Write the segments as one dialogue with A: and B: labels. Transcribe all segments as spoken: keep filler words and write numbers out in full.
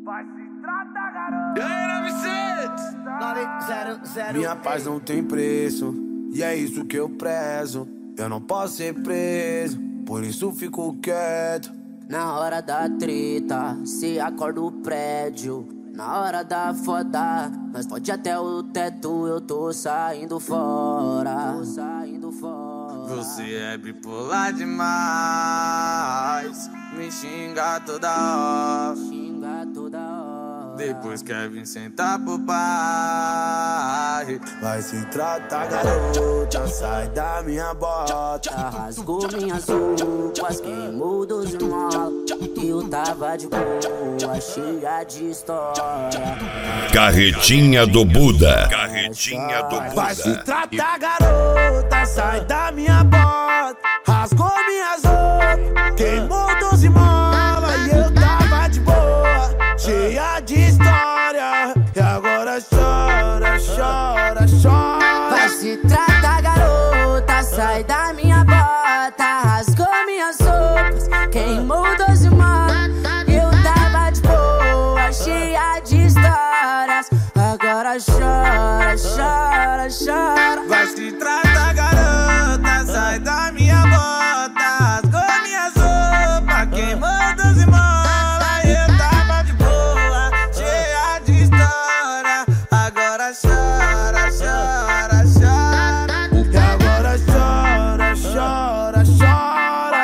A: Vai se tratar, garoto. E aí,
B: nove zero zero.
C: Minha paz não tem preço, e é isso que eu prezo. Eu não posso ser preso, por isso fico quieto.
B: Na hora da treta, se acorda o prédio. Na hora da foda, nós pode até o teto. Eu tô saindo fora, tô saindo fora.
D: Você é bipolar demais, me xinga toda hora,
B: xinga toda hora.
D: Depois quer vir sentar pro pai.
C: Vai se tratar, garota, sai da minha bota.
B: Rasgou minhas roupas, queimou dos mola. Eu tava de boa, cheia de história.
E: Carretinha do Buda. Carretinha do Buda.
C: Vai se tratar, garota, sai da minha bota. Rasgou minhas roupas, queimou doze mola. E eu tava de boa, cheia de história. E agora chora, chora, chora.
B: Vai se tratar, garota, sai da minha bota. Rasgou minhas roupas, queimou doze mola. Eu tava de boa, cheia de histórias. Agora chora, chora, chora.
D: Vai se tratar, garota, sai da minha bota. Rasgou minhas roupas, queimou doze mola. Eu tava de boa, cheia de história. Agora chora, chora, chora.
C: E agora chora, chora, chora.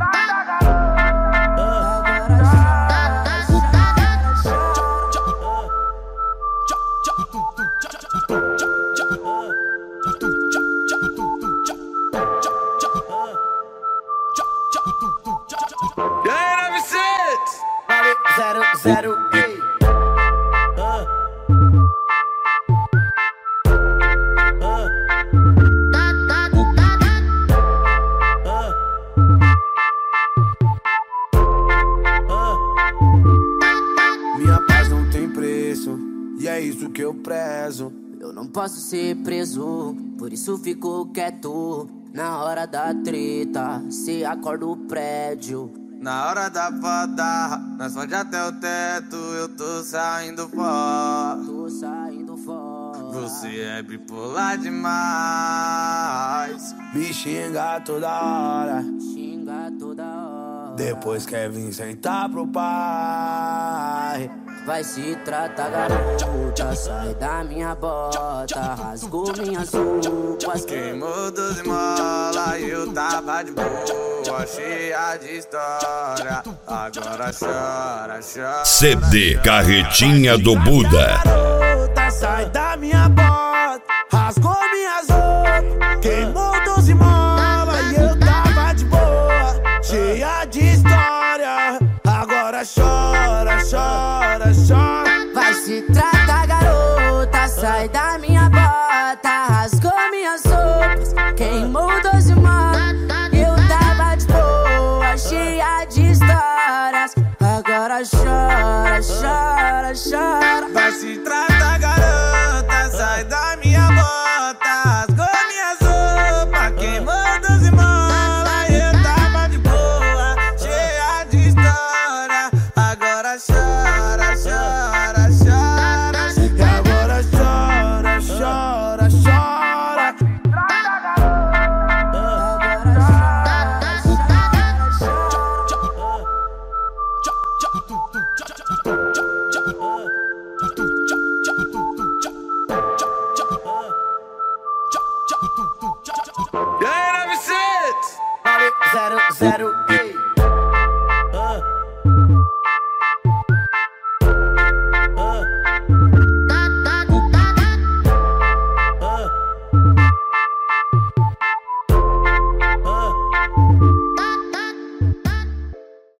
B: Agora
D: E aí, nove sete?
B: nove zero zero. Ei.
C: Minha paz não tem preço, e é isso que eu prezo.
B: Eu não posso ser preso, por isso fico quieto. Na hora da treta, se acorda o prédio.
D: Na hora da foda, nós pode até o teto. Eu tô saindo fora,
B: Tô saindo fora.
D: você é bipolar demais.
C: Me xinga toda hora,
B: Xinga toda hora.
C: depois quer vir sentar pro pai.
B: Vai se tratar, garota, sai da minha bota. Rasgou minhas roupas,
D: Queimou doze mola e eu tava de boa, cheia de história. Agora chora, chora.
E: C D Carretinha do Buda.
C: Garota, sai da minha bota. Rasgou minhas roupas, queimou doze mola. E eu tava de boa, cheia de história. Agora chora, chora, chora.
B: vai se tratar, garota, sai da minha bota. Rasgou minhas roupas, queimou doze mola. Eu tava de boa, cheia de histórias. Agora chora, chora, chora.
D: Vai se tratar, garota, sai da minha bota. Rasgou minhas roupas, queimou doze mola. Eu tava de boa, cheia de história. Agora chora, chora, chora.
C: E agora chora, chora, chora.
D: E aí, nove sete?
B: nove zero zero.